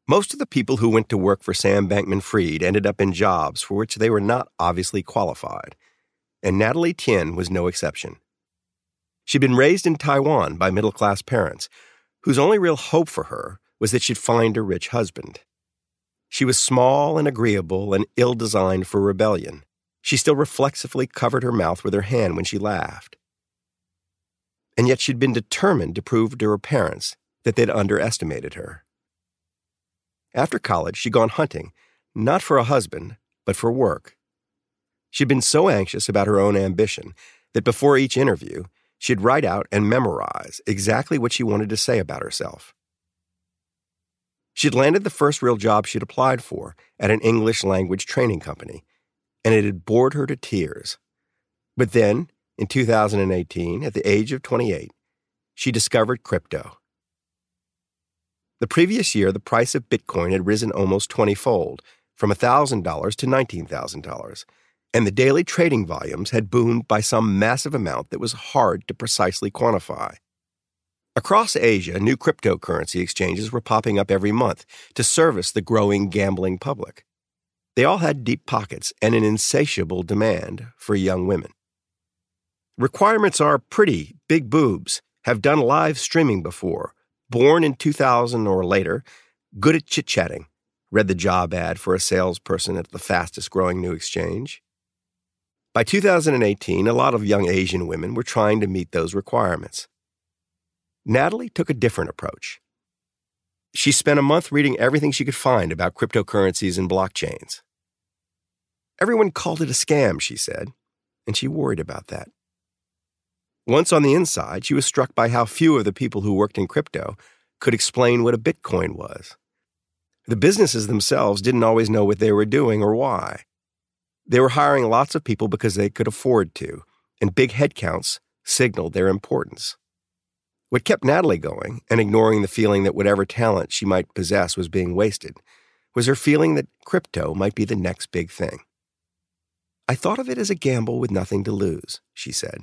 Most of the people who went to work for Sam Bankman-Fried ended up in jobs for which they were not obviously qualified, and Natalie Tien was no exception. She'd been raised in Taiwan by middle-class parents, whose only real hope for her was that she'd find a rich husband. She was small and agreeable and ill-designed for rebellion. She still reflexively covered her mouth with her hand when she laughed. And yet she'd been determined to prove to her parents that they'd underestimated her. After college, she'd gone hunting, not for a husband, but for work. She'd been so anxious about her own ambition that before each interview, she'd write out and memorize exactly what she wanted to say about herself. She'd landed the first real job she'd applied for at an English language training company, and it had bored her to tears. But then, in 2018, at the age of 28, she discovered crypto. The previous year, the price of Bitcoin had risen almost 20-fold, from $1,000 to $19,000, and the daily trading volumes had boomed by some massive amount that was hard to precisely quantify. Across Asia, new cryptocurrency exchanges were popping up every month to service the growing gambling public. They all had deep pockets and an insatiable demand for young women. Requirements are pretty, big boobs, have done live streaming before, born in 2000 or later, good at chit-chatting, read the job ad for a salesperson at the fastest-growing new exchange. By 2018, a lot of young Asian women were trying to meet those requirements. Natalie took a different approach. She spent a month reading everything she could find about cryptocurrencies and blockchains. Everyone called it a scam, she said, and she worried about that. Once on the inside, she was struck by how few of the people who worked in crypto could explain what a Bitcoin was. The businesses themselves didn't always know what they were doing or why. They were hiring lots of people because they could afford to, and big headcounts signaled their importance. What kept Natalie going, and ignoring the feeling that whatever talent she might possess was being wasted, was her feeling that crypto might be the next big thing. I thought of it as a gamble with nothing to lose, she said.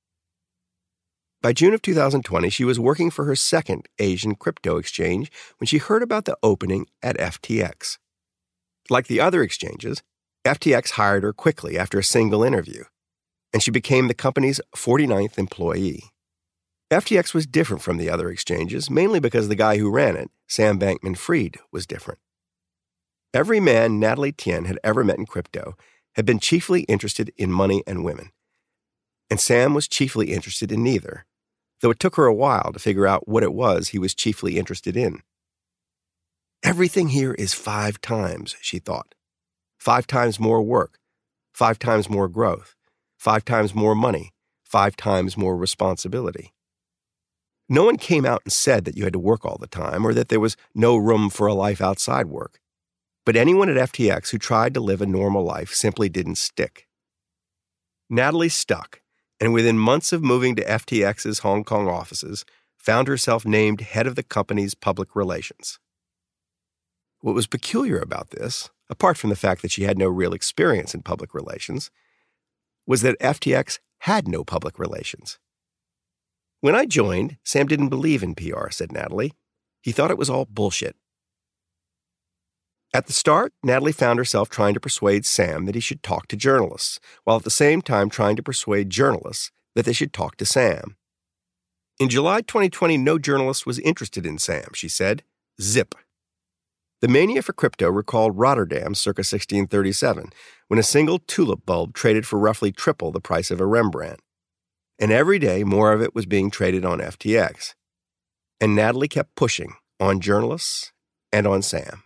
By June of 2020, she was working for her second Asian crypto exchange when she heard about the opening at FTX. Like the other exchanges, FTX hired her quickly after a single interview, and she became the company's 49th employee. FTX was different from the other exchanges, mainly because the guy who ran it, Sam Bankman-Fried, was different. Every man Natalie Tien had ever met in crypto had been chiefly interested in money and women. And Sam was chiefly interested in neither, though it took her a while to figure out what it was he was chiefly interested in. Everything here is 5 times, she thought. 5 times more work, 5 times more growth, 5 times more money, 5 times more responsibility. No one came out and said that you had to work all the time or that there was no room for a life outside work. But anyone at FTX who tried to live a normal life simply didn't stick. Natalie stuck, and within months of moving to FTX's Hong Kong offices, found herself named head of the company's public relations. What was peculiar about this, apart from the fact that she had no real experience in public relations, was that FTX had no public relations. When I joined, Sam didn't believe in PR, said Natalie. He thought it was all bullshit. At the start, Natalie found herself trying to persuade Sam that he should talk to journalists, while at the same time trying to persuade journalists that they should talk to Sam. In July 2020, no journalist was interested in Sam, she said. Zip. The mania for crypto recalled Rotterdam circa 1637, when a single tulip bulb traded for roughly triple the price of a Rembrandt. And every day, more of it was being traded on FTX. And Natalie kept pushing on journalists and on Sam.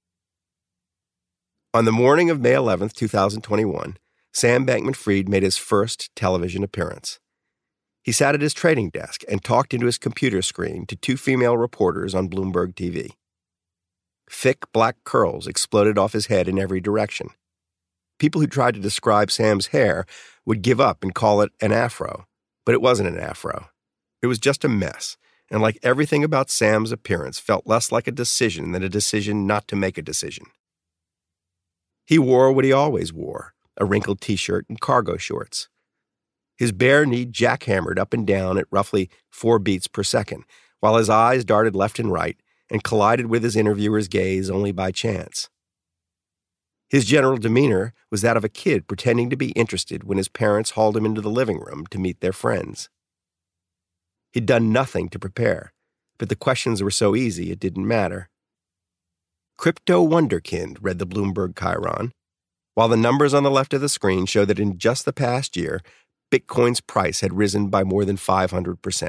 On the morning of May 11, 2021, Sam Bankman-Fried made his first television appearance. He sat at his trading desk and talked into his computer screen to 2 female reporters on Bloomberg TV. Thick black curls exploded off his head in every direction. People who tried to describe Sam's hair would give up and call it an afro. But it wasn't an afro. It was just a mess, and like everything about Sam's appearance felt less like a decision than a decision not to make a decision. He wore what he always wore, a wrinkled t-shirt and cargo shorts. His bare knee jackhammered up and down at roughly 4 beats per second, while his eyes darted left and right, and collided with his interviewer's gaze only by chance. His general demeanor was that of a kid pretending to be interested when his parents hauled him into the living room to meet their friends. He'd done nothing to prepare, but the questions were so easy it didn't matter. Crypto Wonderkind, read the Bloomberg Chiron, while the numbers on the left of the screen show that in just the past year, Bitcoin's price had risen by more than 500%.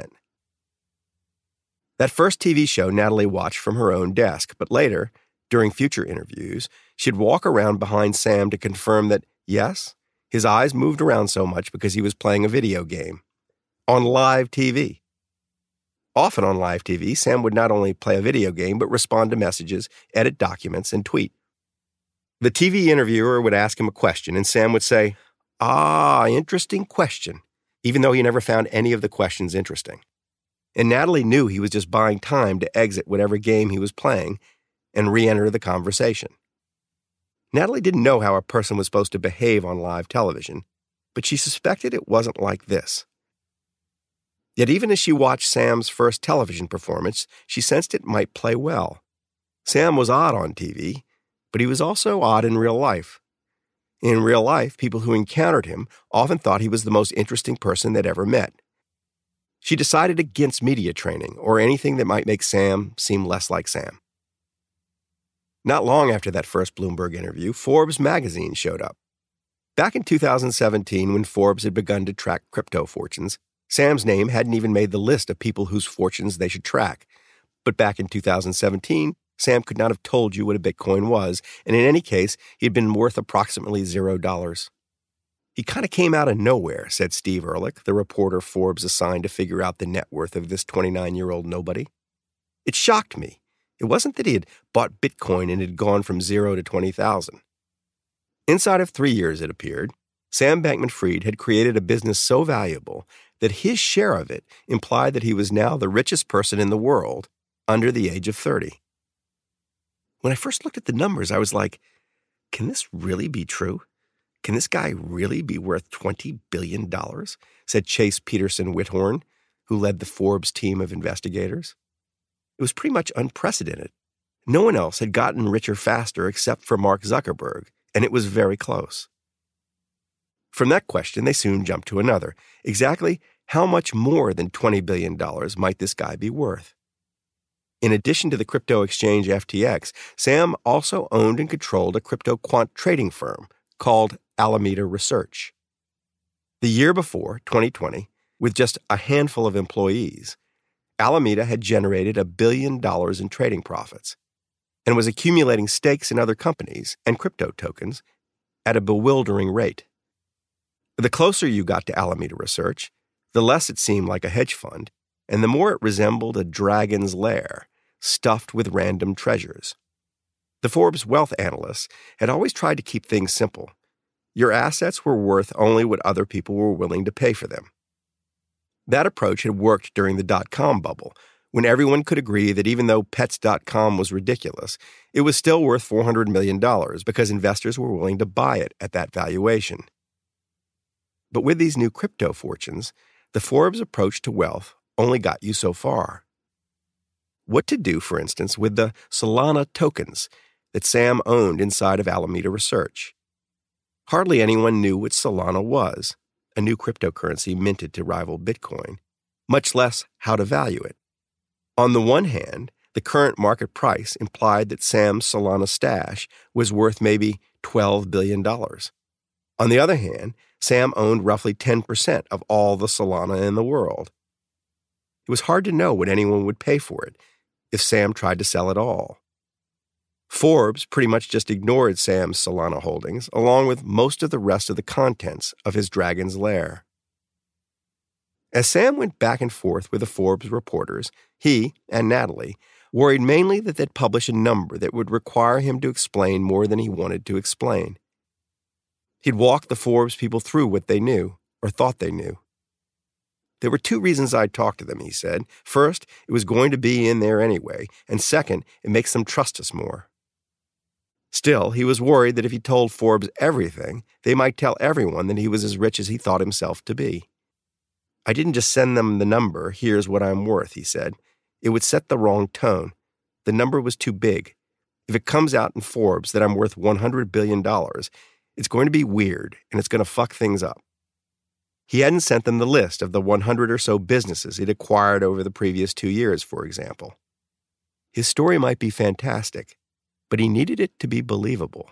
That first TV show Natalie watched from her own desk, but later, during future interviews, she'd walk around behind Sam to confirm that, yes, his eyes moved around so much because he was playing a video game. On live TV. Often on live TV, Sam would not only play a video game, but respond to messages, edit documents, and tweet. The TV interviewer would ask him a question, and Sam would say, interesting question, even though he never found any of the questions interesting. And Natalie knew he was just buying time to exit whatever game he was playing and re-enter the conversation. Natalie didn't know how a person was supposed to behave on live television, but she suspected it wasn't like this. Yet even as she watched Sam's first television performance, she sensed it might play well. Sam was odd on TV, but he was also odd in real life. In real life, people who encountered him often thought he was the most interesting person they'd ever met. She decided against media training or anything that might make Sam seem less like Sam. Not long after that first Bloomberg interview, Forbes magazine showed up. Back in 2017, when Forbes had begun to track crypto fortunes, Sam's name hadn't even made the list of people whose fortunes they should track. But back in 2017, Sam could not have told you what a Bitcoin was, and in any case, he had been worth approximately $0. He kind of came out of nowhere, said Steve Ehrlich, the reporter Forbes assigned to figure out the net worth of this 29-year-old nobody. It shocked me. It wasn't that he had bought Bitcoin and had gone from 0 to 20,000. Inside of 3 years, it appeared, Sam Bankman-Fried had created a business so valuable that his share of it implied that he was now the richest person in the world under the age of 30. When I first looked at the numbers, I was like, can this really be true? Can this guy really be worth $20 billion? Said Chase Peterson Whithorn, who led the Forbes team of investigators. It was pretty much unprecedented. No one else had gotten richer faster except for Mark Zuckerberg, and it was very close. From that question, they soon jumped to another. Exactly how much more than $20 billion might this guy be worth? In addition to the crypto exchange FTX, Sam also owned and controlled a crypto quant trading firm called Alameda Research. The year before, 2020, with just a handful of employees, Alameda had generated $1 billion in trading profits and was accumulating stakes in other companies and crypto tokens at a bewildering rate. The closer you got to Alameda Research, the less it seemed like a hedge fund, and the more it resembled a dragon's lair, stuffed with random treasures. The Forbes wealth analysts had always tried to keep things simple. Your assets were worth only what other people were willing to pay for them. That approach had worked during the dot-com bubble, when everyone could agree that even though Pets.com was ridiculous, it was still worth $400 million because investors were willing to buy it at that valuation. But with these new crypto fortunes, the Forbes approach to wealth only got you so far. What to do, for instance, with the Solana tokens that Sam owned inside of Alameda Research? Hardly anyone knew what Solana was, a new cryptocurrency minted to rival Bitcoin, much less how to value it. On the one hand, the current market price implied that Sam's Solana stash was worth maybe $12 billion. On the other hand, Sam owned roughly 10% of all the Solana in the world. It was hard to know what anyone would pay for it if Sam tried to sell it all. Forbes pretty much just ignored Sam's Solana holdings, along with most of the rest of the contents of his dragon's lair. As Sam went back and forth with the Forbes reporters, he and Natalie worried mainly that they'd publish a number that would require him to explain more than he wanted to explain. He'd walk the Forbes people through what they knew, or thought they knew. There were 2 reasons I'd talk to them, he said. First, it was going to be in there anyway, and second, it makes them trust us more. Still, he was worried that if he told Forbes everything, they might tell everyone that he was as rich as he thought himself to be. I didn't just send them the number, here's what I'm worth, he said. It would set the wrong tone. the number was too big. If it comes out in Forbes that I'm worth $100 billion, it's going to be weird and it's going to fuck things up. He hadn't sent them the list of the 100 or so businesses he'd acquired over the previous 2 years, for example. His story might be fantastic, but he needed it to be believable.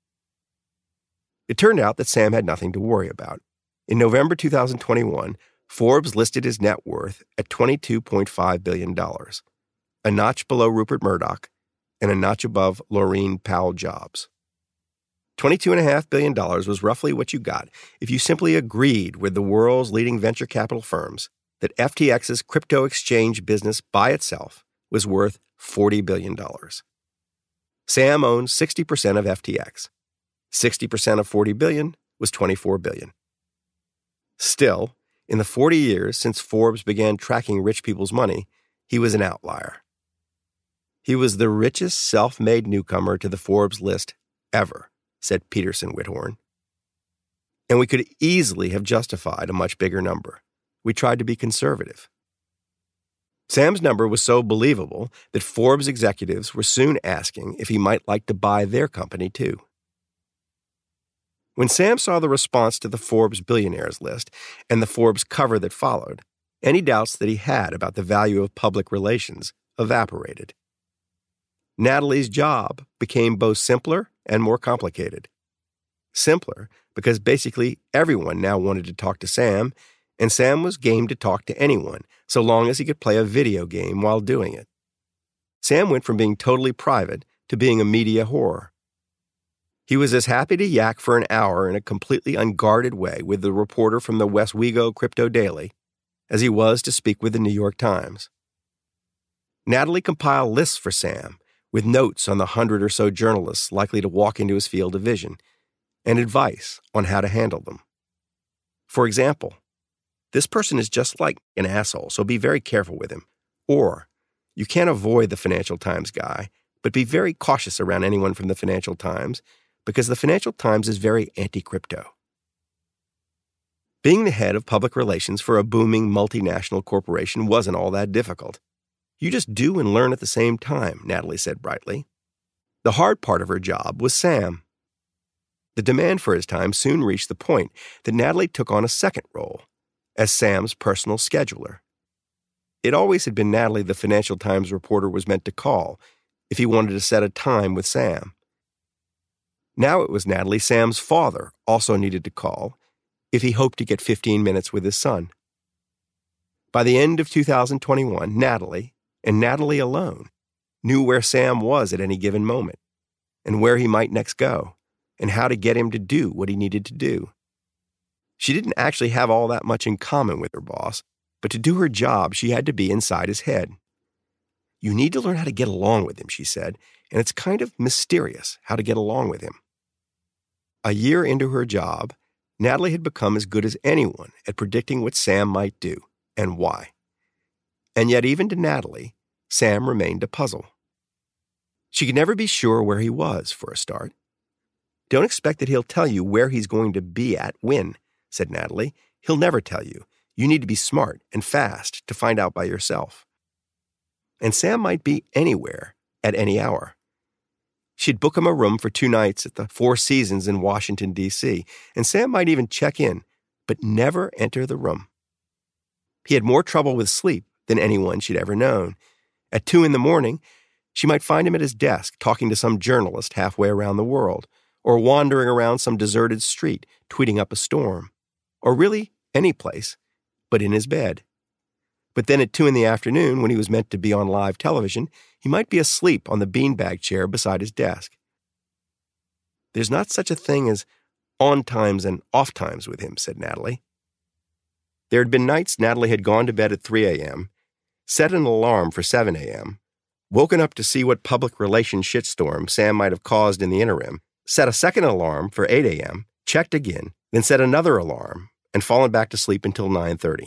It turned out that Sam had nothing to worry about. In November 2021, Forbes listed his net worth at $22.5 billion, a notch below Rupert Murdoch and a notch above Laurene Powell Jobs. $22.5 billion was roughly what you got if you simply agreed with the world's leading venture capital firms that FTX's crypto exchange business by itself was worth $40 billion. Sam owns 60% of FTX. 60% of $40 billion was $24 billion. Still, in the 40 years since Forbes began tracking rich people's money, he was an outlier. He was the richest self-made newcomer to the Forbes list ever, said Peterson Whithorn. And we could easily have justified a much bigger number. We tried to be conservative. Sam's number was so believable that Forbes executives were soon asking if he might like to buy their company too. When Sam saw the response to the Forbes billionaires list and the Forbes cover that followed, any doubts that he had about the value of public relations evaporated. Natalie's job became both simpler and more complicated. Simpler because basically everyone now wanted to talk to Sam, and Sam was game to talk to anyone so long as he could play a video game while doing it. Sam went from being totally private to being a media whore. He was as happy to yak for an hour in a completely unguarded way with the reporter from the Westwego Crypto Daily as he was to speak with the New York Times. Natalie compiled lists for Sam with notes on the 100 or so journalists likely to walk into his field of vision and advice on how to handle them. For example, this person is just like an asshole, so be very careful with him. Or, you can't avoid the Financial Times guy, but be very cautious around anyone from the Financial Times because the Financial Times is very anti-crypto. Being the head of public relations for a booming multinational corporation wasn't all that difficult. You just do and learn at the same time, Natalie said brightly. The hard part of her job was Sam. The demand for his time soon reached the point that Natalie took on a second role as Sam's personal scheduler. It always had been Natalie the Financial Times reporter was meant to call if he wanted to set a time with Sam. Now it was Natalie Sam's father also needed to call if he hoped to get 15 minutes with his son. By the end of 2021, Natalie, and Natalie alone, knew where Sam was at any given moment, and where he might next go, and how to get him to do what he needed to do. She didn't actually have all that much in common with her boss, but to do her job, she had to be inside his head. You need to learn how to get along with him, she said, and it's kind of mysterious how to get along with him. A year into her job, Natalie had become as good as anyone at predicting what Sam might do and why. And yet even to Natalie, Sam remained a puzzle. She could never be sure where he was, for a start. Don't expect that he'll tell you where he's going to be at when, said Natalie. He'll never tell you. You need to be smart and fast to find out by yourself. And Sam might be anywhere at any hour. She'd book him a room for 2 nights at the Four Seasons in Washington, D.C., and Sam might even check in, but never enter the room. He had more trouble with sleep than anyone she'd ever known. At 2 a.m, she might find him at his desk talking to some journalist halfway around the world, or wandering around some deserted street tweeting up a storm, or really any place but in his bed. But then at 2 p.m, when he was meant to be on live television, he might be asleep on the beanbag chair beside his desk. There's not such a thing as on times and off times with him, said Natalie. There had been nights Natalie had gone to bed at 3 a.m., set an alarm for 7 a.m., woken up to see what public relations shitstorm Sam might have caused in the interim, set a second alarm for 8 a.m., checked again, then set another alarm, and fallen back to sleep until 9:30.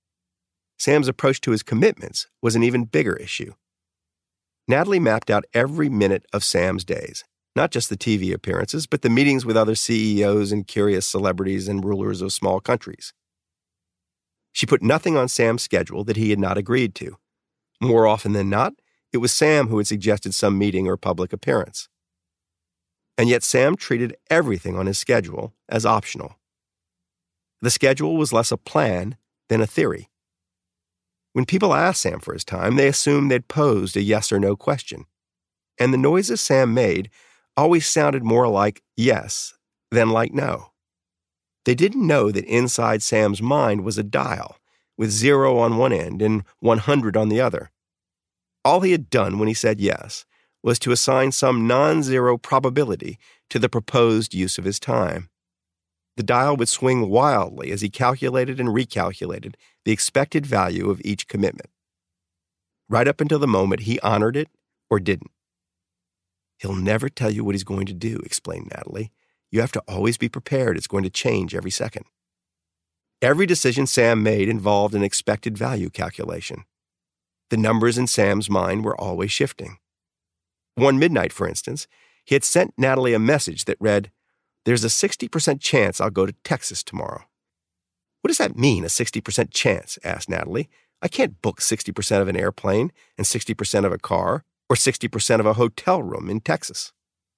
Sam's approach to his commitments was an even bigger issue. Natalie mapped out every minute of Sam's days, not just the TV appearances, but the meetings with other CEOs and curious celebrities and rulers of small countries. She put nothing on Sam's schedule that he had not agreed to. More often than not, It was Sam who had suggested some meeting or public appearance. And yet Sam treated everything on his schedule as optional. The schedule was less a plan than a theory. When people asked Sam for his time, they assumed they'd posed a yes or no question. And the noises Sam made always sounded more like yes than like no. They didn't know that inside Sam's mind was a dial, with 0 on one end and 100 on the other. All he had done when he said yes was to assign some non-zero probability to the proposed use of his time. The dial would swing wildly as he calculated and recalculated the expected value of each commitment, right up until the moment he honored it or didn't. "He'll never tell you what he's going to do," explained Natalie. "You have to always be prepared. It's going to change every second." Every decision Sam made involved an expected value calculation. The numbers in Sam's mind were always shifting. One midnight, for instance, he had sent Natalie a message that read, "There's a 60% chance I'll go to Texas tomorrow." "What does that mean, a 60% chance?" asked Natalie. "I can't book 60% of an airplane and 60% of a car or 60% of a hotel room in Texas."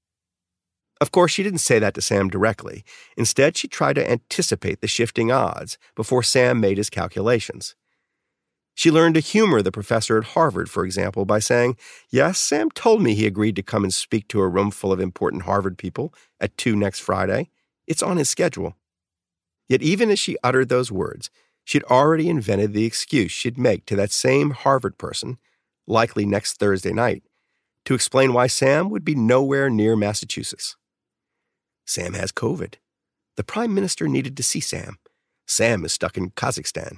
Of course, she didn't say that to Sam directly. Instead, she tried to anticipate the shifting odds before Sam made his calculations. She learned to humor the professor at Harvard, for example, by saying, "Yes, Sam told me he agreed to come and speak to a room full of important Harvard people at 2 next Friday. It's on his schedule." Yet even as she uttered those words, she'd already invented the excuse she'd make to that same Harvard person, likely next Thursday night, to explain why Sam would be nowhere near Massachusetts. "Sam has COVID. The Prime Minister needed to see Sam. Sam is stuck in Kazakhstan."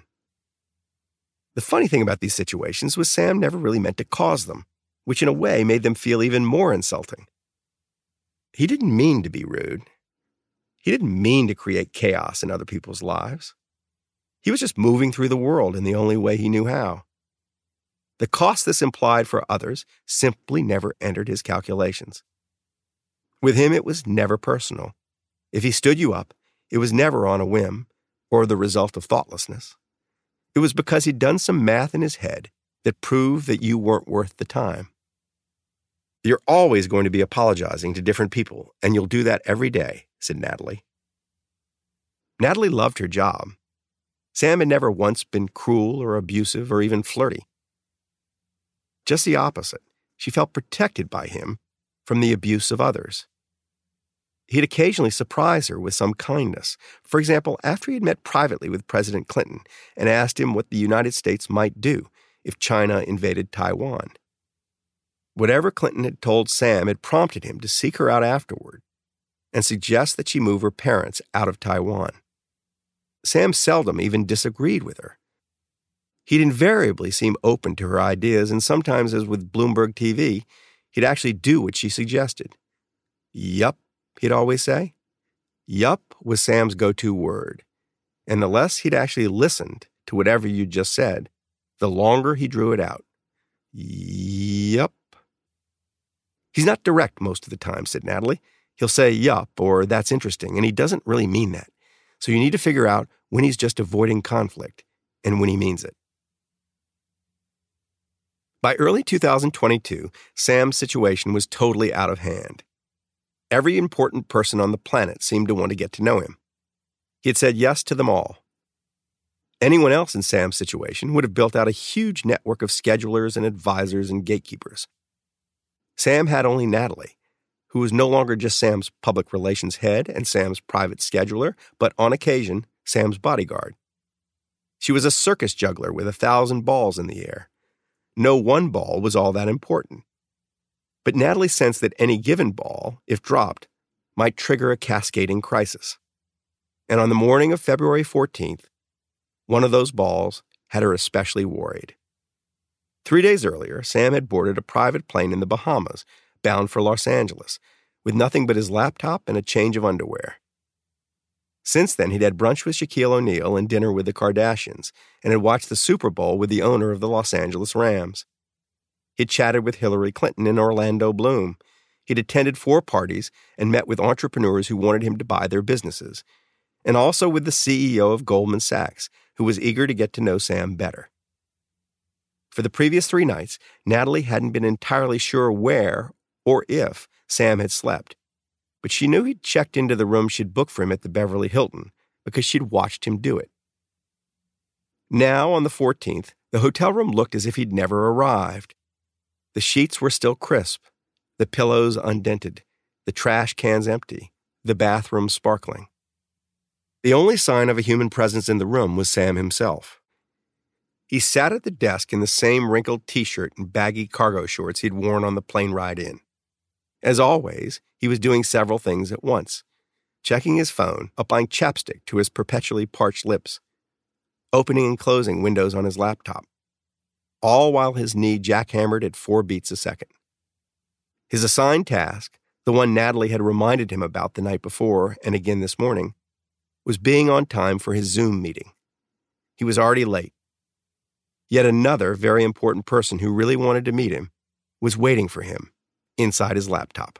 The funny thing about these situations was Sam never really meant to cause them, which in a way made them feel even more insulting. He didn't mean to be rude. He didn't mean to create chaos in other people's lives. He was just moving through the world in the only way he knew how. The cost this implied for others simply never entered his calculations. With him, it was never personal. If he stood you up, it was never on a whim or the result of thoughtlessness. It was because he'd done some math in his head that proved that you weren't worth the time. "You're always going to be apologizing to different people, and you'll do that every day," said Natalie. Natalie loved her job. Sam had never once been cruel or abusive or even flirty. Just the opposite. She felt protected by him from the abuse of others. He'd occasionally surprise her with some kindness. For example, after he had met privately with President Clinton and asked him what the United States might do if China invaded Taiwan. Whatever Clinton had told Sam had prompted him to seek her out afterward and suggest that she move her parents out of Taiwan. Sam seldom even disagreed with her. He'd invariably seem open to her ideas, and sometimes, as with Bloomberg TV, he'd actually do what she suggested. "Yup," he'd always say. "Yup" was Sam's go-to word, and the less he'd actually listened to whatever you just said, the longer he drew it out. "Yup." "He's not direct most of the time," said Natalie. "He'll say yup or that's interesting, and he doesn't really mean that. So you need to figure out when he's just avoiding conflict and when he means it." By early 2022, Sam's situation was totally out of hand. Every important person on the planet seemed to want to get to know him. He had said yes to them all. Anyone else in Sam's situation would have built out a huge network of schedulers and advisors and gatekeepers. Sam had only Natalie, who was no longer just Sam's public relations head and Sam's private scheduler, but on occasion, Sam's bodyguard. She was a circus juggler with 1,000 balls in the air. No one ball was all that important. But Natalie sensed that any given ball, if dropped, might trigger a cascading crisis. And on the morning of February 14th, one of those balls had her especially worried. 3 days earlier, Sam had boarded a private plane in the Bahamas, bound for Los Angeles, with nothing but his laptop and a change of underwear. Since then, he'd had brunch with Shaquille O'Neal and dinner with the Kardashians, and had watched the Super Bowl with the owner of the Los Angeles Rams. He'd chatted with Hillary Clinton and Orlando Bloom. He'd attended 4 parties and met with entrepreneurs who wanted him to buy their businesses, and also with the CEO of Goldman Sachs, who was eager to get to know Sam better. For the previous 3 nights, Natalie hadn't been entirely sure where or if Sam had slept, but she knew he'd checked into the room she'd booked for him at the Beverly Hilton because she'd watched him do it. Now, on the 14th, the hotel room looked as if he'd never arrived. The sheets were still crisp, the pillows undented, the trash cans empty, the bathroom sparkling. The only sign of a human presence in the room was Sam himself. He sat at the desk in the same wrinkled t-shirt and baggy cargo shorts he'd worn on the plane ride in. As always, he was doing several things at once, checking his phone, applying chapstick to his perpetually parched lips, opening and closing windows on his laptop, all while his knee jackhammered at 4 beats a second. His assigned task, the one Natalie had reminded him about the night before and again this morning, was being on time for his Zoom meeting. He was already late. Yet another very important person who really wanted to meet him was waiting for him inside his laptop.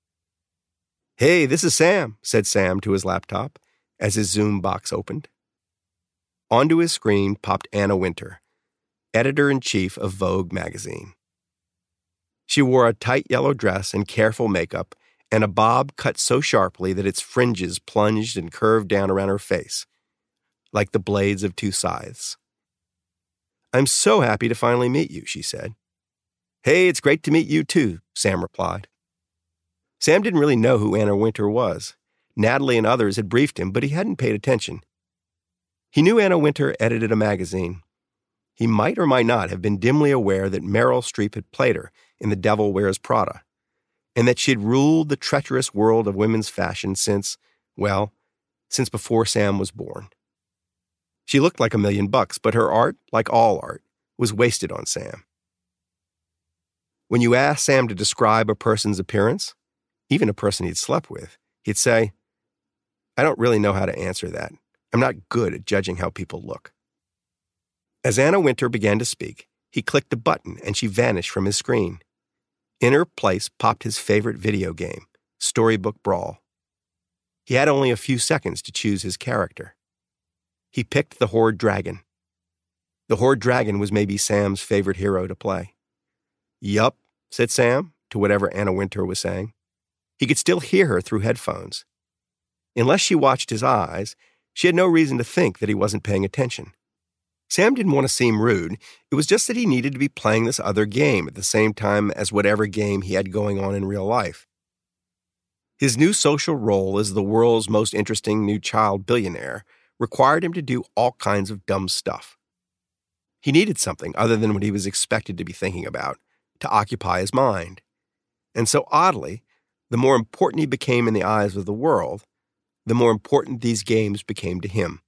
"Hey, this is Sam," said Sam to his laptop as his Zoom box opened. Onto his screen popped Anna Wintour, editor-in-chief of Vogue magazine. She wore a tight yellow dress and careful makeup and a bob cut so sharply that its fringes plunged and curved down around her face, like the blades of 2 scythes. "I'm so happy to finally meet you," she said. "Hey, it's great to meet you too," Sam replied. Sam didn't really know who Anna Wintour was. Natalie and others had briefed him, but he hadn't paid attention. He knew Anna Wintour edited a magazine. He might or might not have been dimly aware that Meryl Streep had played her in The Devil Wears Prada, and that she'd ruled the treacherous world of women's fashion since before Sam was born. She looked like $1,000,000, but her art, like all art, was wasted on Sam. When you asked Sam to describe a person's appearance, even a person he'd slept with, he'd say, "I don't really know how to answer that. I'm not good at judging how people look." As Anna Wintour began to speak, he clicked a button and she vanished from his screen. In her place popped his favorite video game, Storybook Brawl. He had only a few seconds to choose his character. He picked the Horde Dragon. The Horde Dragon was maybe Sam's favorite hero to play. "Yup," said Sam to whatever Anna Wintour was saying. He could still hear her through headphones. Unless she watched his eyes, she had no reason to think that he wasn't paying attention. Sam didn't want to seem rude. It was just that he needed to be playing this other game at the same time as whatever game he had going on in real life. His new social role as the world's most interesting new child billionaire required him to do all kinds of dumb stuff. He needed something other than what he was expected to be thinking about to occupy his mind. And so oddly, the more important he became in the eyes of the world, the more important these games became to him.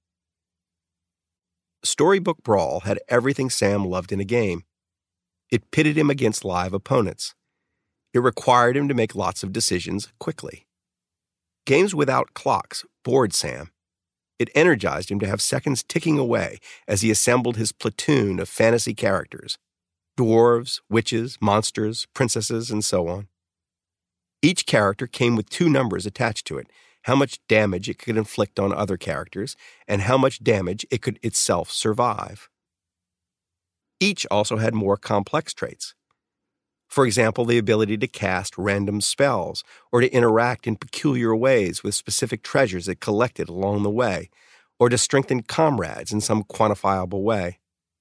Storybook Brawl had everything Sam loved in a game. It pitted him against live opponents. It required him to make lots of decisions quickly. Games without clocks bored Sam. It energized him to have seconds ticking away as he assembled his platoon of fantasy characters, dwarves, witches, monsters, princesses, and so on. Each character came with 2 numbers attached to it, how much damage it could inflict on other characters, and how much damage it could itself survive. Each also had more complex traits. For example, the ability to cast random spells or to interact in peculiar ways with specific treasures it collected along the way, or to strengthen comrades in some quantifiable way.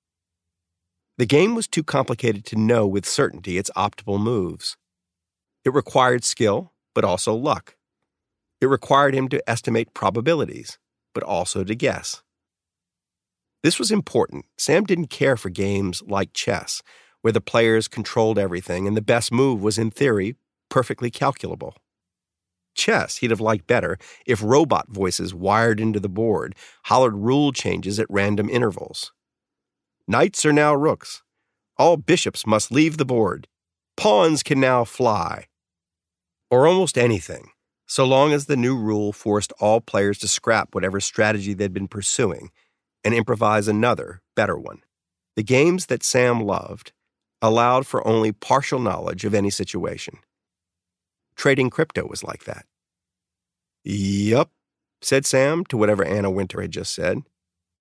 The game was too complicated to know with certainty its optimal moves. It required skill, but also luck. It required him to estimate probabilities, but also to guess. This was important. Sam didn't care for games like chess, where the players controlled everything and the best move was, in theory, perfectly calculable. Chess he'd have liked better if robot voices wired into the board hollered rule changes at random intervals. Knights are now rooks. All bishops must leave the board. Pawns can now fly. Or almost anything, so long as the new rule forced all players to scrap whatever strategy they'd been pursuing and improvise another, better one. The games that Sam loved allowed for only partial knowledge of any situation. Trading crypto was like that. "Yup," said Sam to whatever Anna Wintour had just said.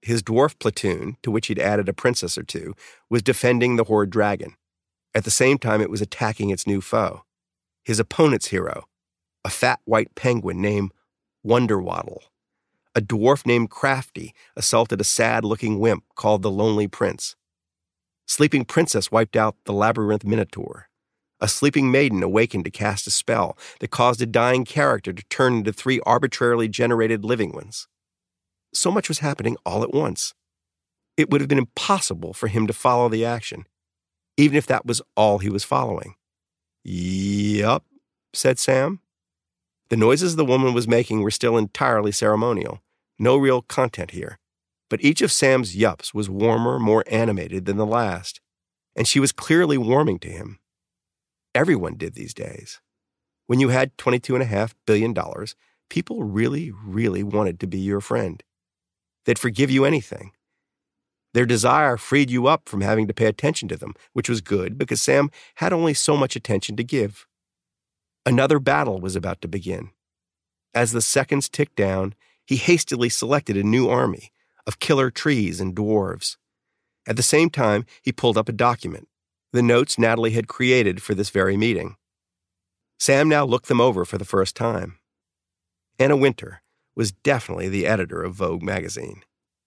his dwarf platoon, to which he'd added a princess or two, was defending the Horde dragon. At the same time, it was attacking its new foe, his opponent's hero, a fat white penguin named Wonderwaddle. A dwarf named Crafty assaulted a sad-looking wimp called the Lonely Prince. Sleeping Princess wiped out the Labyrinth Minotaur. A sleeping maiden awakened to cast a spell that caused a dying character to turn into 3 arbitrarily generated living ones. So much was happening all at once. It would have been impossible for him to follow the action, even if that was all he was following. "Yup," said Sam. The noises the woman was making were still entirely ceremonial. No real content here. But each of Sam's yups was warmer, more animated than the last, and she was clearly warming to him. Everyone did these days. When you had $22.5 billion, people really, really wanted to be your friend. They'd forgive you anything. Their desire freed you up from having to pay attention to them, which was good because Sam had only so much attention to give. Another battle was about to begin. As the seconds ticked down, he hastily selected a new army of killer trees and dwarves. At the same time, he pulled up a document, the notes Natalie had created for this very meeting. Sam now looked them over for the first time. Anna Wintour was definitely the editor of Vogue magazine.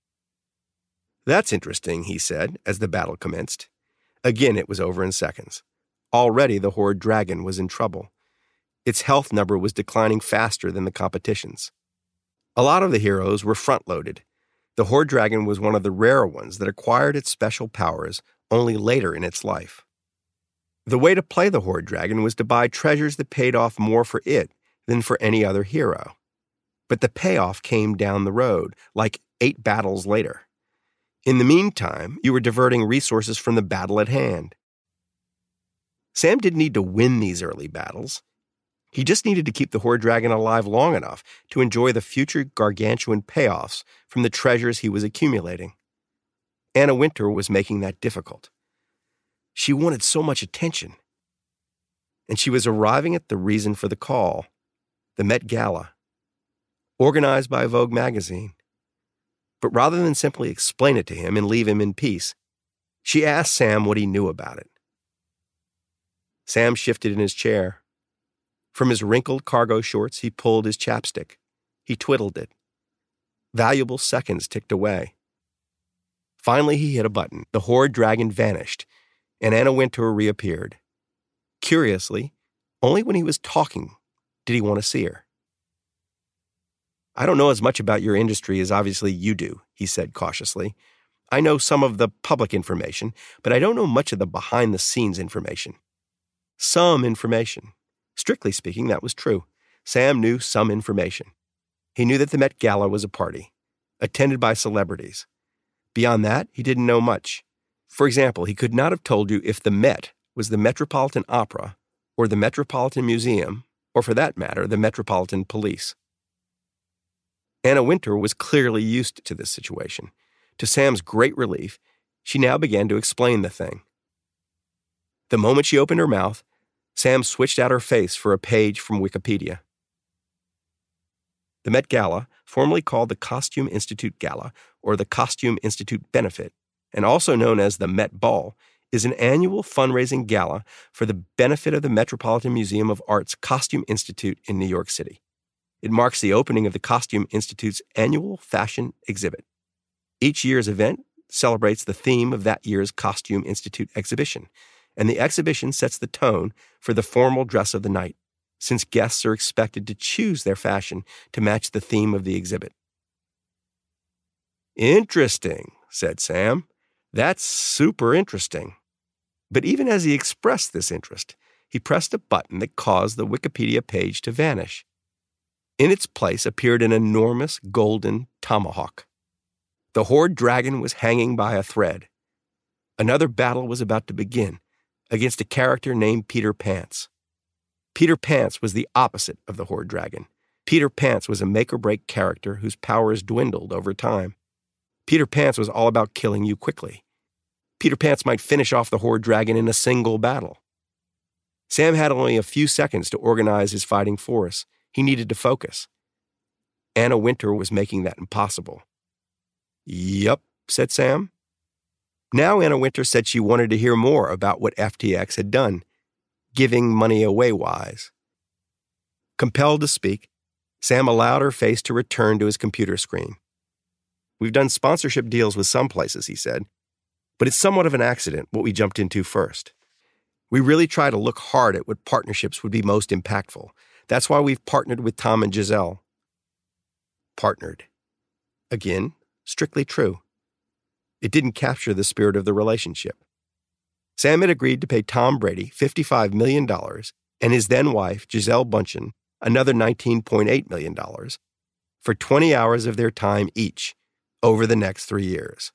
"That's interesting," he said as the battle commenced. Again, it was over in seconds. Already the Horde dragon was in trouble. Its health number was declining faster than the competition's. A lot of the heroes were front-loaded. The Horde dragon was one of the rare ones that acquired its special powers only later in its life. The way to play the Horde dragon was to buy treasures that paid off more for it than for any other hero. But the payoff came down the road, like 8 battles later. In the meantime, you were diverting resources from the battle at hand. Sam didn't need to win these early battles. He just needed to keep the Horde dragon alive long enough to enjoy the future gargantuan payoffs from the treasures he was accumulating. Anna Wintour was making that difficult. She wanted so much attention. And she was arriving at the reason for the call, the Met Gala, organized by Vogue magazine. But rather than simply explain it to him and leave him in peace, she asked Sam what he knew about it. Sam shifted in his chair. From his wrinkled cargo shorts, he pulled his chapstick. He twiddled it. Valuable seconds ticked away. Finally, he hit a button. The Horde dragon vanished, and Anna Wintour reappeared. Curiously, only when he was talking did he want to see her. "I don't know as much about your industry as obviously you do," he said cautiously. "I know some of the public information, but I don't know much of the behind-the-scenes information." Some information. Strictly speaking, that was true. Sam knew some information. He knew that the Met Gala was a party, attended by celebrities. Beyond that, he didn't know much. For example, he could not have told you if the Met was the Metropolitan Opera or the Metropolitan Museum, or for that matter, the Metropolitan Police. Anna Wintour was clearly used to this situation. To Sam's great relief, she now began to explain the thing. The moment she opened her mouth, Sam switched out her face for a page from Wikipedia. The Met Gala, formerly called the Costume Institute Gala or the Costume Institute Benefit, and also known as the Met Ball, is an annual fundraising gala for the benefit of the Metropolitan Museum of Art's Costume Institute in New York City. It marks the opening of the Costume Institute's annual fashion exhibit. Each year's event celebrates the theme of that year's Costume Institute exhibition, and the exhibition sets the tone for the formal dress of the night, since guests are expected to choose their fashion to match the theme of the exhibit. "Interesting," said Sam. "That's super interesting." But even as he expressed this interest, he pressed a button that caused the Wikipedia page to vanish. In its place appeared an enormous golden tomahawk. The Horde dragon was hanging by a thread. Another battle was about to begin, against a character named Peter Pants. Peter Pants was the opposite of the Horde dragon. Peter Pants was a make-or-break character whose powers dwindled over time. Peter Pants was all about killing you quickly. Peter Pants might finish off the Horde dragon in a single battle. Sam had only a few seconds to organize his fighting force. He needed to focus. Anna Wintour was making that impossible. Yup, said Sam. Now Anna Wintour said she wanted to hear more about what FTX had done, giving money away wise. Compelled to speak, Sam allowed her face to return to his computer screen. We've done sponsorship deals with some places, he said, but it's somewhat of an accident what we jumped into first. We really try to look hard at what partnerships would be most impactful. That's why we've partnered with Tom and Giselle. Partnered. Again, strictly true. It didn't capture the spirit of the relationship. Sam had agreed to pay Tom Brady $55 million and his then-wife, Gisele Bündchen, another $19.8 million for 20 hours of their time each over the next 3 years.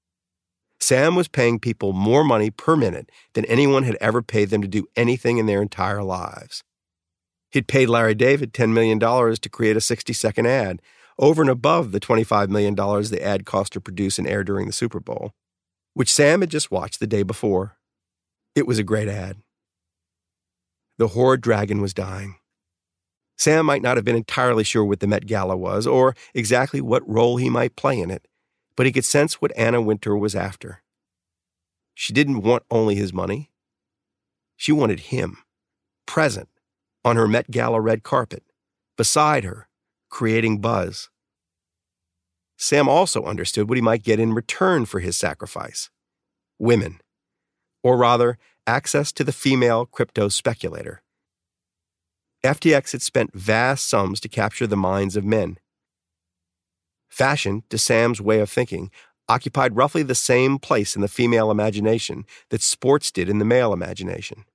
Sam was paying people more money per minute than anyone had ever paid them to do anything in their entire lives. He'd paid Larry David $10 million to create a 60-second ad, over and above the $25 million the ad cost to produce and air during the Super Bowl, which Sam had just watched the day before. It was a great ad. The Hoard Dragon was dying. Sam might not have been entirely sure what the Met Gala was or exactly what role he might play in it, but he could sense what Anna Wintour was after. She didn't want only his money. She wanted him, present, on her Met Gala red carpet, beside her, creating buzz. Sam also understood what he might get in return for his sacrifice. Women. Or rather, access to the female crypto speculator. FTX had spent vast sums to capture the minds of men. Fashion, to Sam's way of thinking, occupied roughly the same place in the female imagination that sports did in the male imagination.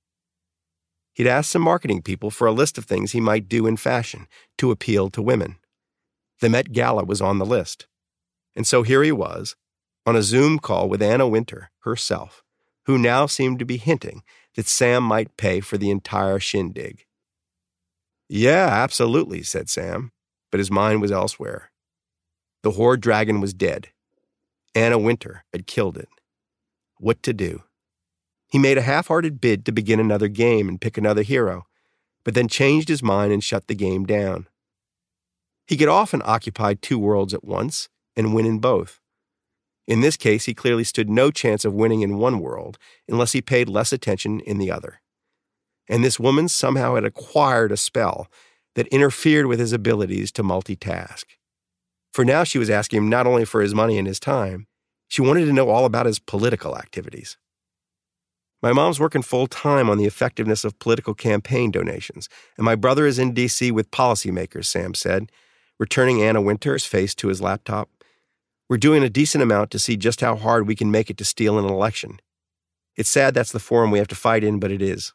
He'd asked some marketing people for a list of things he might do in fashion to appeal to women. The Met Gala was on the list. And so here he was, on a Zoom call with Anna Wintour herself, who now seemed to be hinting that Sam might pay for the entire shindig. Yeah, absolutely, said Sam, but his mind was elsewhere. The Hoard Dragon was dead. Anna Wintour had killed it. What to do? He made a half-hearted bid to begin another game and pick another hero, but then changed his mind and shut the game down. He could often occupy two worlds at once and win in both. In this case, he clearly stood no chance of winning in one world unless he paid less attention in the other. And this woman somehow had acquired a spell that interfered with his abilities to multitask. For now she was asking him not only for his money and his time, she wanted to know all about his political activities. My mom's working full-time on the effectiveness of political campaign donations, and my brother is in D.C. with policymakers, Sam said, returning Anna Wintour's face to his laptop. We're doing a decent amount to see just how hard we can make it to steal an election. It's sad that's the forum we have to fight in, but it is.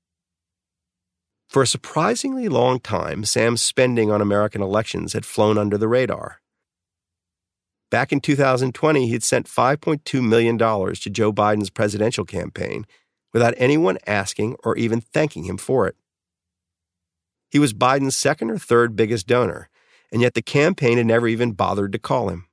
For a surprisingly long time, Sam's spending on American elections had flown under the radar. Back in 2020, he'd sent $5.2 million to Joe Biden's presidential campaign without anyone asking or even thanking him for it. He was Biden's second or third biggest donor, and yet the campaign had never even bothered to call him.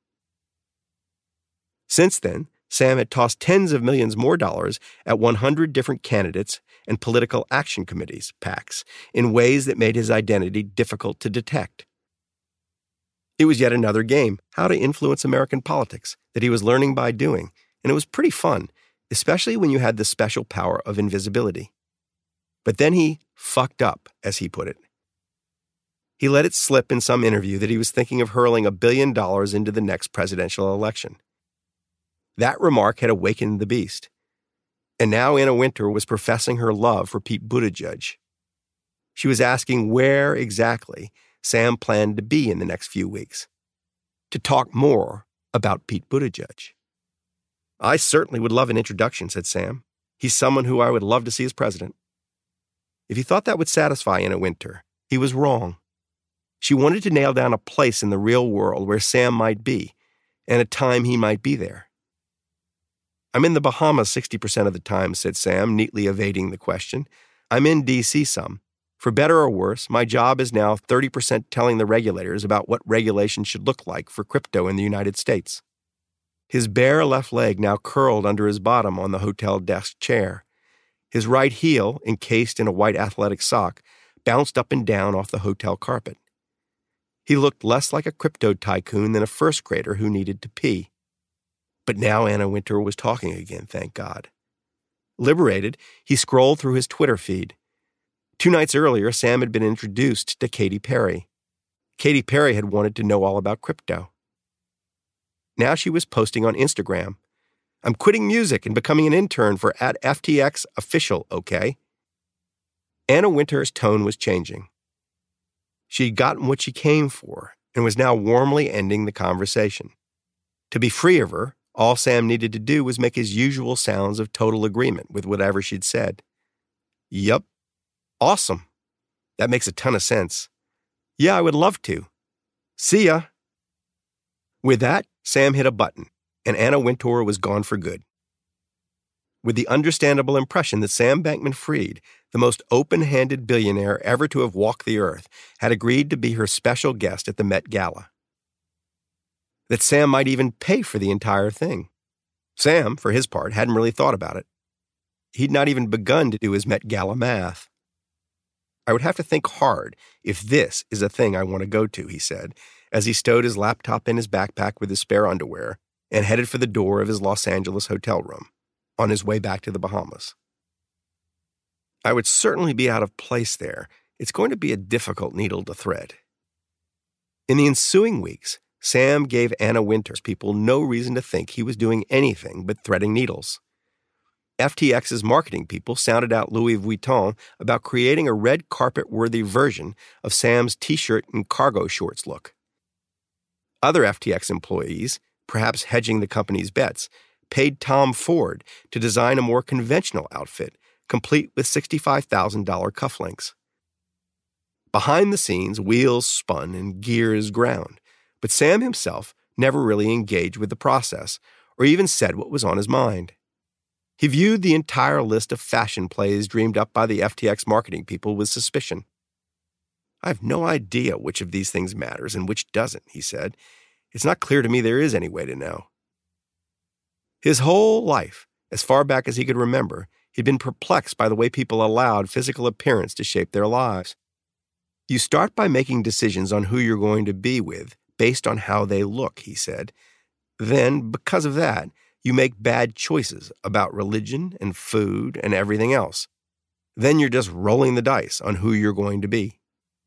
Since then, Sam had tossed tens of millions more dollars at 100 different candidates and political action committees, PACs, in ways that made his identity difficult to detect. It was yet another game, how to influence American politics, that he was learning by doing, and it was pretty fun, especially when you had the special power of invisibility. But then he fucked up, as he put it. He let it slip in some interview that he was thinking of hurling $1 billion into the next presidential election. That remark had awakened the beast. And now Anna Wintour was professing her love for Pete Buttigieg. She was asking where exactly Sam planned to be in the next few weeks, to talk more about Pete Buttigieg. I certainly would love an introduction, said Sam. He's someone who I would love to see as president. If he thought that would satisfy Anna Wintour, he was wrong. She wanted to nail down a place in the real world where Sam might be, and a time he might be there. I'm in the Bahamas 60% of the time, said Sam, neatly evading the question. I'm in D.C. some. For better or worse, my job is now 30% telling the regulators about what regulation should look like for crypto in the United States. His bare left leg now curled under his bottom on the hotel desk chair. His right heel, encased in a white athletic sock, bounced up and down off the hotel carpet. He looked less like a crypto tycoon than a first grader who needed to pee. But now Anna Wintour was talking again, thank God. Liberated, he scrolled through his Twitter feed. 2 nights earlier, Sam had been introduced to Katy Perry. Katy Perry had wanted to know all about crypto. Now she was posting on Instagram, "I'm quitting music and becoming an intern for @FTX official, okay?" Anna Wintour's tone was changing. She had gotten what she came for and was now warmly ending the conversation. To be free of her, all Sam needed to do was make his usual sounds of total agreement with whatever she'd said. "Yup. Awesome. That makes a ton of sense. Yeah, I would love to. See ya." With that, Sam hit a button, and Anna Wintour was gone for good. With the understandable impression that Sam Bankman-Fried, the most open-handed billionaire ever to have walked the earth, had agreed to be her special guest at the Met Gala. That Sam might even pay for the entire thing. Sam, for his part, hadn't really thought about it. He'd not even begun to do his Met Gala math. "I would have to think hard if this is a thing I want to go to," he said, as he stowed his laptop in his backpack with his spare underwear and headed for the door of his Los Angeles hotel room, on his way back to the Bahamas. "I would certainly be out of place there. It's going to be a difficult needle to thread." In the ensuing weeks, Sam gave Anna Wintour's people no reason to think he was doing anything but threading needles. FTX's marketing people sounded out Louis Vuitton about creating a red carpet-worthy version of Sam's t-shirt and cargo shorts look. Other FTX employees, perhaps hedging the company's bets, paid Tom Ford to design a more conventional outfit, complete with $65,000 cufflinks. Behind the scenes, wheels spun and gears ground, but Sam himself never really engaged with the process or even said what was on his mind. He viewed the entire list of fashion plays dreamed up by the FTX marketing people with suspicion. "I have no idea which of these things matters and which doesn't," he said. "It's not clear to me there is any way to know." His whole life, as far back as he could remember, he'd been perplexed by the way people allowed physical appearance to shape their lives. "You start by making decisions on who you're going to be with based on how they look," he said. "Then, because of that, you make bad choices about religion and food and everything else. Then you're just rolling the dice on who you're going to be."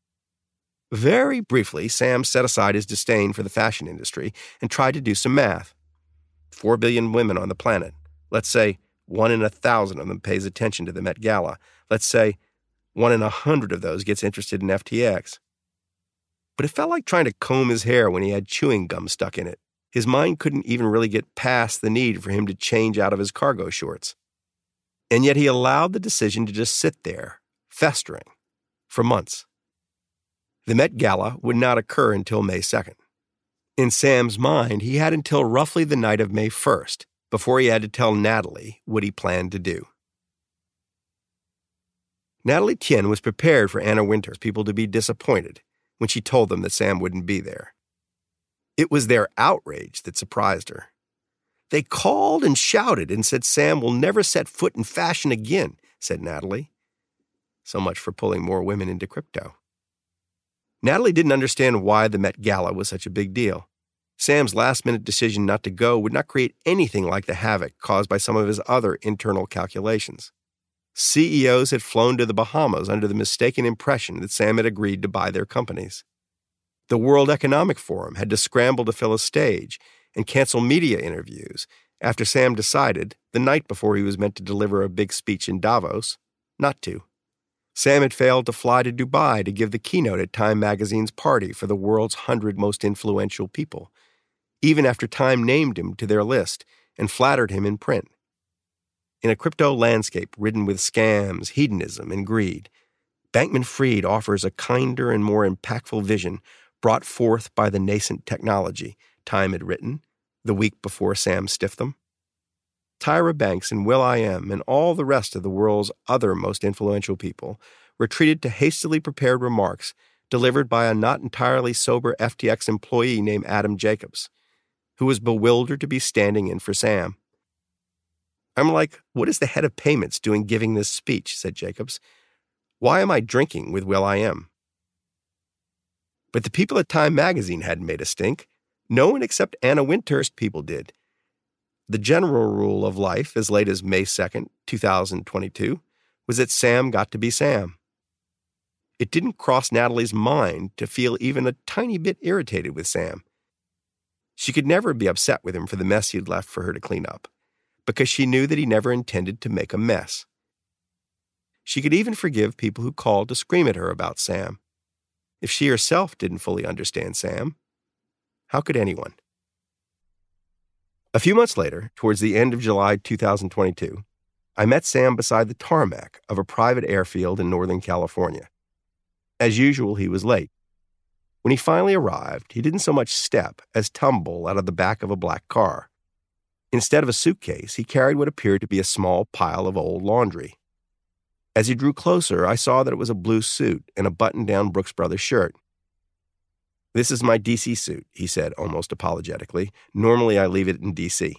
Very briefly, Sam set aside his disdain for the fashion industry and tried to do some math. 4 billion women on the planet. Let's say 1 in 1,000 of them pays attention to the Met Gala. Let's say 1 in 100 of those gets interested in FTX. But it felt like trying to comb his hair when he had chewing gum stuck in it. His mind couldn't even really get past the need for him to change out of his cargo shorts. And yet he allowed the decision to just sit there, festering, for months. The Met Gala would not occur until May 2nd. In Sam's mind, he had until roughly the night of May 1st before he had to tell Natalie what he planned to do. Natalie Tien was prepared for Anna Wintour's people to be disappointed when she told them that Sam wouldn't be there. It was their outrage that surprised her. "They called and shouted and said Sam will never set foot in fashion again," said Natalie. So much for pulling more women into crypto. Natalie didn't understand why the Met Gala was such a big deal. Sam's last-minute decision not to go would not create anything like the havoc caused by some of his other internal calculations. CEOs had flown to the Bahamas under the mistaken impression that Sam had agreed to buy their companies. The World Economic Forum had to scramble to fill a stage and cancel media interviews after Sam decided, the night before he was meant to deliver a big speech in Davos, not to. Sam had failed to fly to Dubai to give the keynote at Time magazine's party for the world's 100 most influential people, even after Time named him to their list and flattered him in print. In a crypto landscape ridden with scams, hedonism, and greed, Bankman-Fried offers a kinder and more impactful vision brought forth by the nascent technology, Time had written, the week before Sam stiffed them. Tyra Banks and will.i.am and all the rest of the world's other most influential people were treated to hastily prepared remarks delivered by a not entirely sober FTX employee named Adam Jacobs, who was bewildered to be standing in for Sam. "I'm like, what is the head of payments doing giving this speech?" said Jacobs. "Why am I drinking with will.i.am?" But the people at Time magazine hadn't made a stink. No one except Anna Windthirst people did. The general rule of life, as late as May 2nd, 2022, was that Sam got to be Sam. It didn't cross Natalie's mind to feel even a tiny bit irritated with Sam. She could never be upset with him for the mess he'd left for her to clean up, because she knew that he never intended to make a mess. She could even forgive people who called to scream at her about Sam. If she herself didn't fully understand Sam, how could anyone? A few months later, towards the end of July 2022, I met Sam beside the tarmac of a private airfield in Northern California. As usual, he was late. When he finally arrived, he didn't so much step as tumble out of the back of a black car. Instead of a suitcase, he carried what appeared to be a small pile of old laundry. As he drew closer, I saw that it was a blue suit and a button-down Brooks Brothers shirt. "This is my D.C. suit," he said almost apologetically. "Normally I leave it in D.C."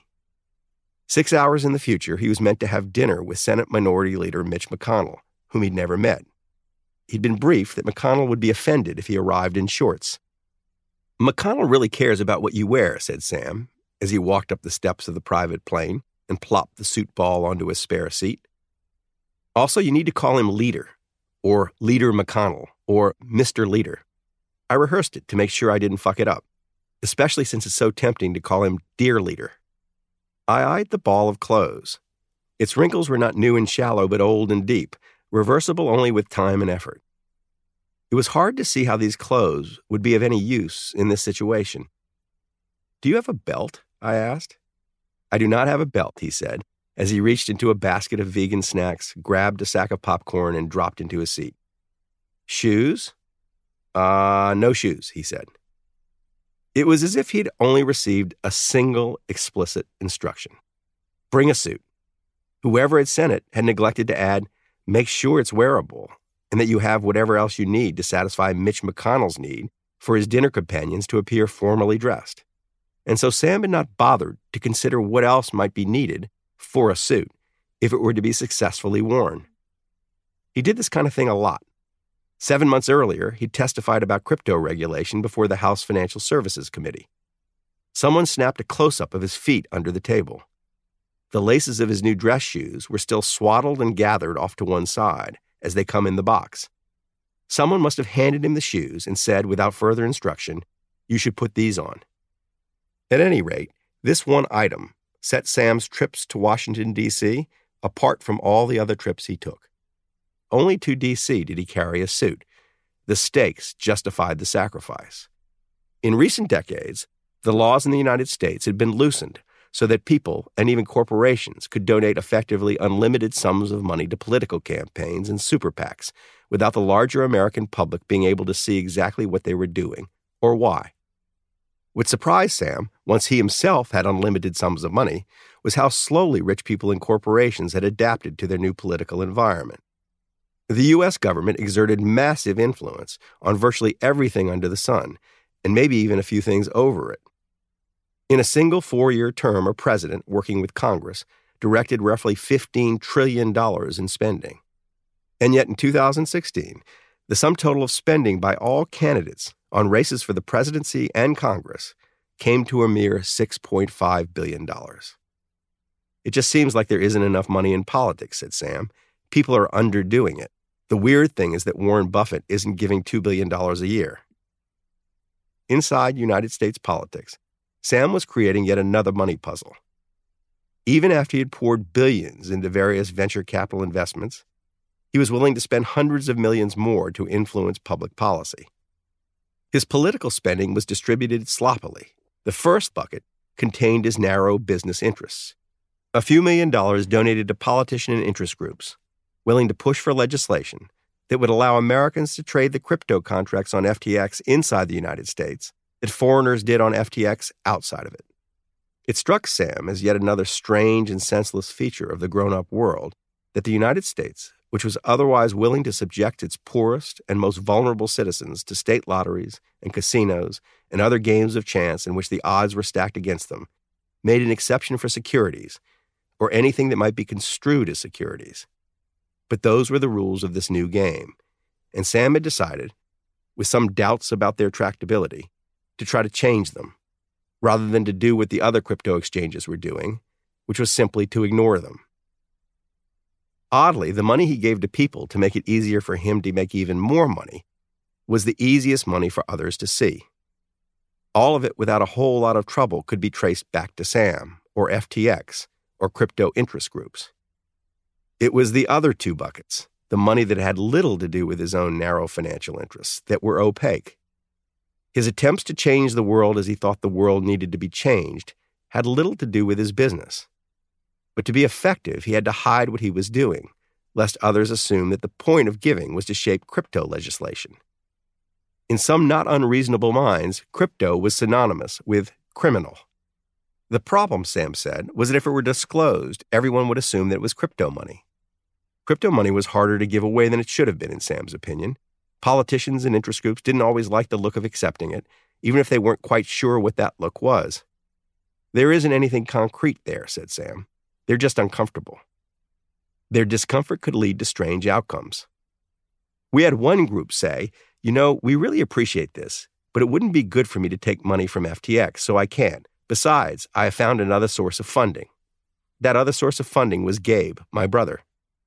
6 hours in the future, he was meant to have dinner with Senate Minority Leader Mitch McConnell, whom he'd never met. He'd been briefed that McConnell would be offended if he arrived in shorts. "McConnell really cares about what you wear," said Sam, as he walked up the steps of the private plane and plopped the suit ball onto his spare seat. "Also, you need to call him Leader, or Leader McConnell, or Mr. Leader." I rehearsed it to make sure I didn't fuck it up, especially since it's so tempting to call him Dear Leader. I eyed the ball of clothes. Its wrinkles were not new and shallow, but old and deep, reversible only with time and effort. It was hard to see how these clothes would be of any use in this situation. "Do you have a belt?" I asked. "I do not have a belt," he said, as he reached into a basket of vegan snacks, grabbed a sack of popcorn, and dropped into his seat. "Shoes?" No shoes," he said. It was as if he'd only received a single explicit instruction. Bring a suit. Whoever had sent it had neglected to add, make sure it's wearable, and that you have whatever else you need to satisfy Mitch McConnell's need for his dinner companions to appear formally dressed. And so Sam had not bothered to consider what else might be needed for a suit if it were to be successfully worn. He did this kind of thing a lot. 7 months earlier, he testified about crypto regulation before the House Financial Services Committee. Someone snapped a close-up of his feet under the table. The laces of his new dress shoes were still swaddled and gathered off to one side, as they come in the box. Someone must have handed him the shoes and said, without further instruction, "You should put these on." At any rate, this one item set Sam's trips to Washington, D.C. apart from all the other trips he took. Only to D.C. did he carry a suit. The stakes justified the sacrifice. In recent decades, the laws in the United States had been loosened so that people and even corporations could donate effectively unlimited sums of money to political campaigns and super PACs without the larger American public being able to see exactly what they were doing or why. What surprised Sam, once he himself had unlimited sums of money, was how slowly rich people and corporations had adapted to their new political environment. The U.S. government exerted massive influence on virtually everything under the sun, and maybe even a few things over it. In a single 4-year term, a president working with Congress directed roughly $15 trillion in spending. And yet in 2016, the sum total of spending by all candidates on races for the presidency and Congress came to a mere $6.5 billion. "It just seems like there isn't enough money in politics," said Sam. "People are underdoing it. The weird thing is that Warren Buffett isn't giving $2 billion a year." Inside United States politics, Sam was creating yet another money puzzle. Even after he had poured billions into various venture capital investments, he was willing to spend hundreds of millions more to influence public policy. His political spending was distributed sloppily. The first bucket contained his narrow business interests. A few $1,000,000 donated to politician and interest groups, willing to push for legislation that would allow Americans to trade the crypto contracts on FTX inside the United States that foreigners did on FTX outside of it. It struck Sam as yet another strange and senseless feature of the grown-up world that the United States, which was otherwise willing to subject its poorest and most vulnerable citizens to state lotteries and casinos and other games of chance in which the odds were stacked against them, made an exception for securities, or anything that might be construed as securities. But those were the rules of this new game, and Sam had decided, with some doubts about their tractability, to try to change them, rather than to do what the other crypto exchanges were doing, which was simply to ignore them. Oddly, the money he gave to people to make it easier for him to make even more money was the easiest money for others to see. All of it without a whole lot of trouble could be traced back to Sam, or FTX, or crypto interest groups. It was the other two buckets, the money that had little to do with his own narrow financial interests, that were opaque. His attempts to change the world as he thought the world needed to be changed had little to do with his business. But to be effective, he had to hide what he was doing, lest others assume that the point of giving was to shape crypto legislation. In some not unreasonable minds, crypto was synonymous with criminal. The problem, Sam said, was that if it were disclosed, everyone would assume that it was crypto money. Crypto money was harder to give away than it should have been, in Sam's opinion. Politicians and interest groups didn't always like the look of accepting it, even if they weren't quite sure what that look was. There isn't anything concrete there, said Sam. They're just uncomfortable. Their discomfort could lead to strange outcomes. We had one group say, we really appreciate this, but it wouldn't be good for me to take money from FTX, so I can't. Besides, I have found another source of funding. That other source of funding was Gabe, my brother.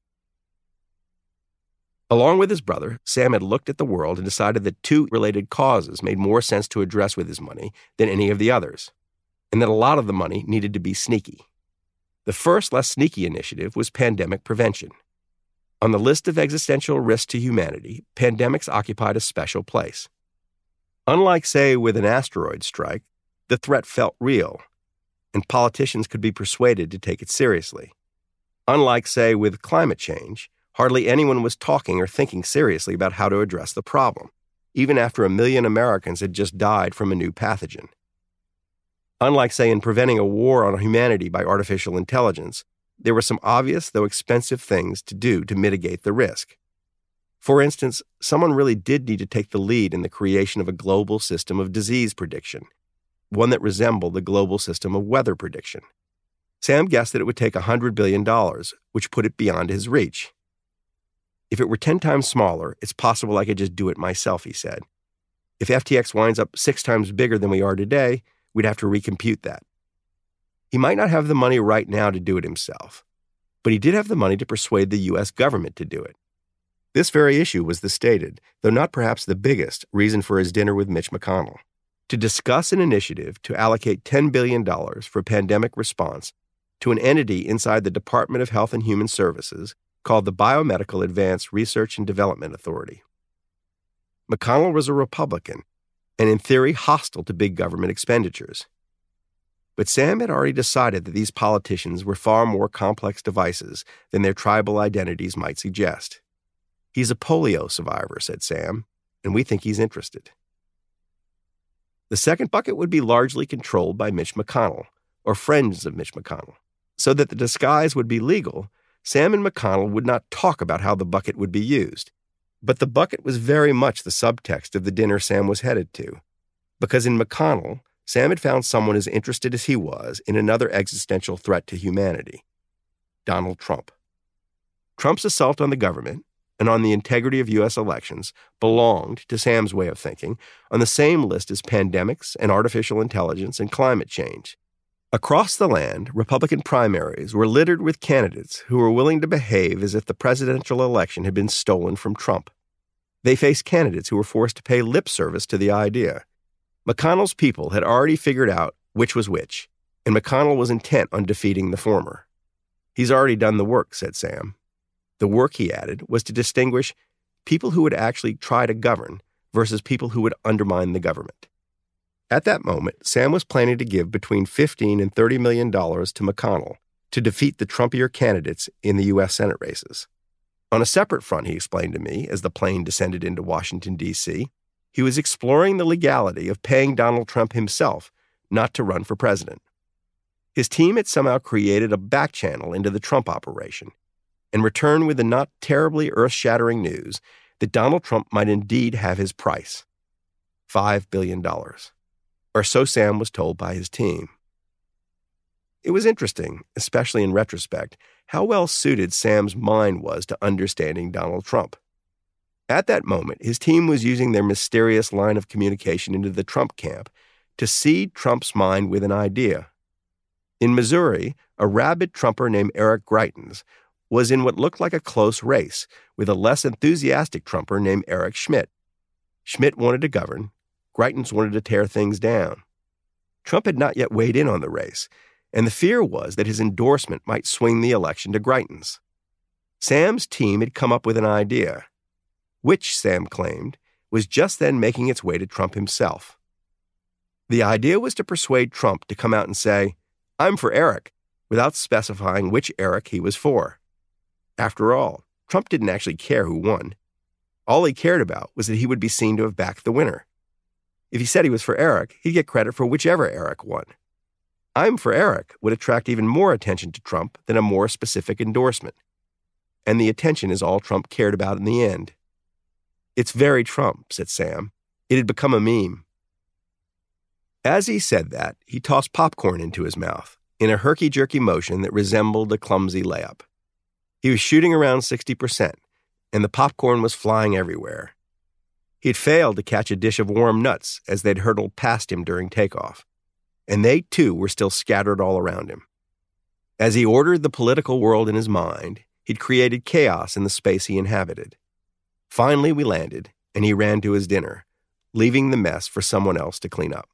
Along with his brother, Sam had looked at the world and decided that two related causes made more sense to address with his money than any of the others, and that a lot of the money needed to be sneaky. The first, less sneaky initiative was pandemic prevention. On the list of existential risks to humanity, pandemics occupied a special place. Unlike, say, with an asteroid strike, the threat felt real, and politicians could be persuaded to take it seriously. Unlike, say, with climate change, hardly anyone was talking or thinking seriously about how to address the problem, even after 1 million Americans had just died from a new pathogen. Unlike, say, in preventing a war on humanity by artificial intelligence, there were some obvious, though expensive, things to do to mitigate the risk. For instance, someone really did need to take the lead in the creation of a global system of disease prediction, one that resembled the global system of weather prediction. Sam guessed that it would take $100 billion, which put it beyond his reach. If it were 10 times smaller, it's possible I could just do it myself, he said. If FTX winds up 6 times bigger than we are today, we'd have to recompute that. He might not have the money right now to do it himself, but he did have the money to persuade the U.S. government to do it. This very issue was the stated, though not perhaps the biggest, reason for his dinner with Mitch McConnell, to discuss an initiative to allocate $10 billion for pandemic response to an entity inside the Department of Health and Human Services called the Biomedical Advanced Research and Development Authority. McConnell was a Republican, and in theory hostile to big government expenditures. But Sam had already decided that these politicians were far more complex devices than their tribal identities might suggest. He's a polio survivor, said Sam, and we think he's interested. The second bucket would be largely controlled by Mitch McConnell, or friends of Mitch McConnell. So that the disguise would be legal, Sam and McConnell would not talk about how the bucket would be used. But the bucket was very much the subtext of the dinner Sam was headed to, because in McConnell, Sam had found someone as interested as he was in another existential threat to humanity, Donald Trump. Trump's assault on the government and on the integrity of U.S. elections belonged, to Sam's way of thinking, on the same list as pandemics and artificial intelligence and climate change. Across the land, Republican primaries were littered with candidates who were willing to behave as if the presidential election had been stolen from Trump. They faced candidates who were forced to pay lip service to the idea. McConnell's people had already figured out which was which, and McConnell was intent on defeating the former. He's already done the work, said Sam. The work, he added, was to distinguish people who would actually try to govern versus people who would undermine the government. At that moment, Sam was planning to give between $15 and $30 million to McConnell to defeat the Trumpier candidates in the U.S. Senate races. On a separate front, he explained to me, as the plane descended into Washington, D.C., he was exploring the legality of paying Donald Trump himself not to run for president. His team had somehow created a back channel into the Trump operation and returned with the not terribly earth-shattering news that Donald Trump might indeed have his price, $5 billion. Or so Sam was told by his team. It was interesting, especially in retrospect, how well suited Sam's mind was to understanding Donald Trump. At that moment, his team was using their mysterious line of communication into the Trump camp to seed Trump's mind with an idea. In Missouri, a rabid Trumper named Eric Greitens was in what looked like a close race with a less enthusiastic Trumper named Eric Schmitt. Schmitt wanted to govern. Greitens wanted to tear things down. Trump had not yet weighed in on the race, and the fear was that his endorsement might swing the election to Greitens. Sam's team had come up with an idea, which, Sam claimed, was just then making its way to Trump himself. The idea was to persuade Trump to come out and say, "I'm for Eric," without specifying which Eric he was for. After all, Trump didn't actually care who won. All he cared about was that he would be seen to have backed the winner. If he said he was for Eric, he'd get credit for whichever Eric won. "I'm for Eric" would attract even more attention to Trump than a more specific endorsement. And the attention is all Trump cared about in the end. "It's very Trump," said Sam. It had become a meme. As he said that, he tossed popcorn into his mouth in a herky-jerky motion that resembled a clumsy layup. He was shooting around 60%, and the popcorn was flying everywhere. He had failed to catch a dish of warm nuts as they'd hurtled past him during takeoff, and they, too, were still scattered all around him. As he ordered the political world in his mind, he'd created chaos in the space he inhabited. Finally, we landed, and he ran to his dinner, leaving the mess for someone else to clean up.